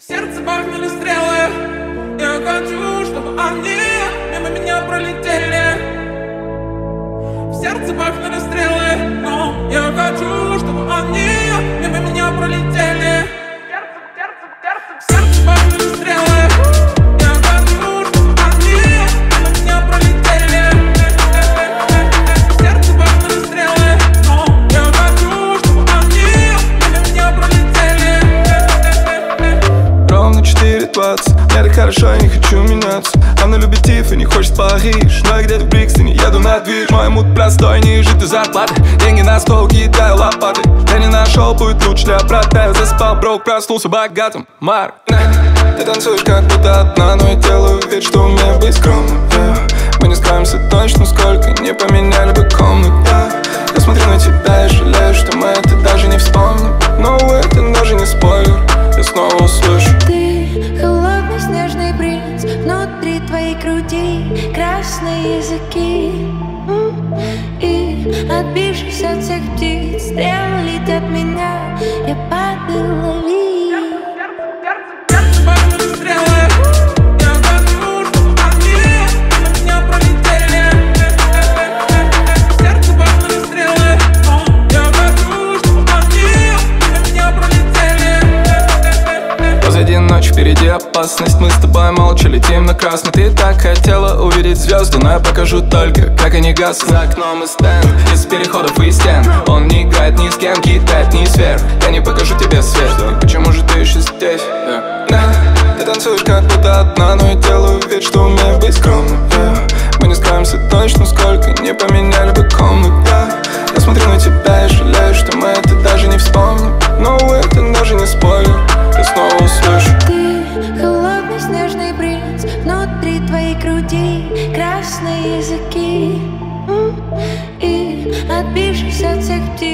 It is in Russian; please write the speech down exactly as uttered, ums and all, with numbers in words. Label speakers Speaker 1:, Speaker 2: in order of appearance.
Speaker 1: сердце бахнули стрелы. Я хочу, чтобы они мимо меня пролетели. В сердце бахнули стрелы, но я хочу, чтобы они мимо меня пролетели. В сердце бахнули стрелы. Я хочу, чтобы они мимо меня пролетели. В сердце бахнули стрелы, но я хочу, чтобы они мимо меня пролетели.
Speaker 2: Ровно четыре двадцать, мне так хорошо, я не хочу меняться. Она любит Тиф и не хочет в Париж, но я где-то в Брикстоне еду на движ. Мой мут простой, ниже ты зарплаты, деньги на стол, кидаю лопаты. Я не нашел, будет лучше для брата. Я заспал, брок, проснулся богатым. Марк, ты танцуешь как будто одна, но я делаю вид, что умею быть скромным, yeah. Мы не скроемся точно, сколько не поменяли бы комнат, yeah. Я смотрю на тебя и жалею, что мы это даже не вспомним. Но это даже не спойлер, я снова услышу.
Speaker 3: Ты холодный снежный принц, внутри твоей груди красные языки. И отбившись от всех птиц, стрелы летят меня, я падаю, лови.
Speaker 1: Сердце бахнули стрелы. Я хочу, чтобы они мимо меня пролетели. В сердце бахнули стрелы, но я хочу, чтобы они мимо меня пролетели.
Speaker 2: Позади ночь, впереди опасность. Мы с тобой молча летим на красный. Ты так хотела увидеть звезды, но я покажу только, как они гаснут. За окном и стенд, из переходов и стен. Он не играет ни с кем, кидает ни сфер. Я не покажу тебе свет. И почему же ты еще здесь? Yeah. Yeah. Ты танцуешь как будто одна, но я делаю вид, что умею быть скромным, yeah. Мы не скроемся точно, сколько не поменяли бы комнат, yeah. Я смотрю на тебя и жалею, что мы это даже не вспомним. Но это даже не спойлер, я снова услышу.
Speaker 3: Ты холодный снежный принц, внутри твоей груди красные языки. И отбившись от всех птиц,